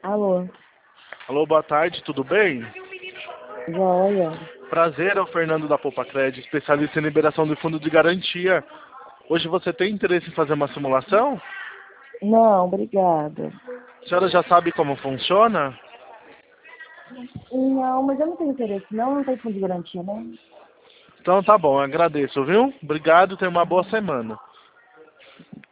Alô, Alô, boa tarde, tudo bem? joia. Prazer, é o Fernando da Poupa Crédito, especialista em liberação de fundo de garantia. Hoje você tem interesse em fazer uma simulação? Não, obrigada. A senhora já sabe como funciona? Não, mas eu não tenho interesse, não tem fundo de garantia, né? Então tá bom, agradeço, viu? Obrigado, tenha uma boa semana.